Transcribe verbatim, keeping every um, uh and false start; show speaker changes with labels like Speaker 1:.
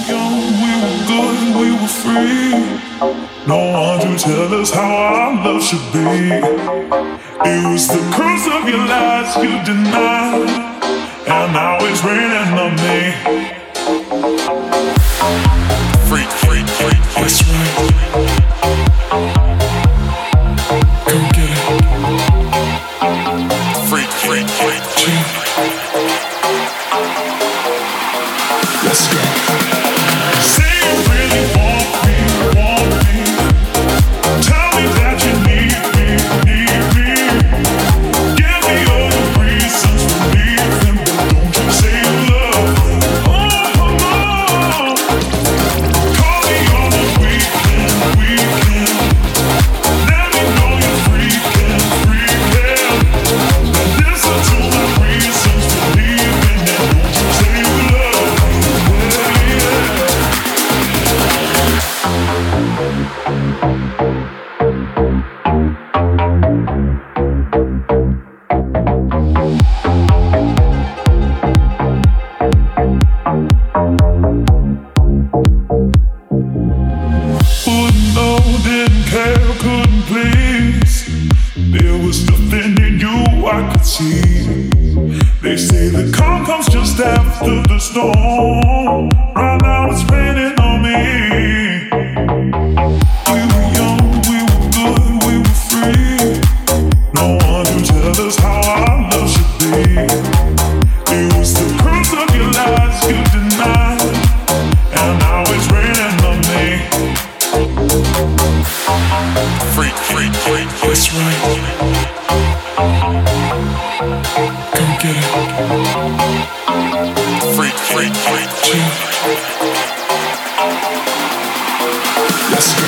Speaker 1: Tell us how our love should be. It was the curse of your lies you denied, and now it's raining on me. Freak, freak, freak, that's right. Come get it. Freak, freak, freak, freak. Let's go. Say you really want me, want me. Tell me that you need me, need me. Give me all the reasons for leaving, but don't you say you love me. Oh, oh, oh. Call me on the weekend, weekend. Let me know you're freaking, freaking. And listen to my reasons for leaving, and don't you say you love me. Yeah, yeah. Wouldn't know, didn't care, couldn't please. There was nothing in you I could see. They say the calm comes just after the storm. Right now it's raining on me. We were young, we were good, we were free. No one to tell us how our love should be. It was the curse of your lies you denied, and now it's raining on me. Freak, freak, freak, that's right. Come get it. Freak, freak, freak, freak. Let's go.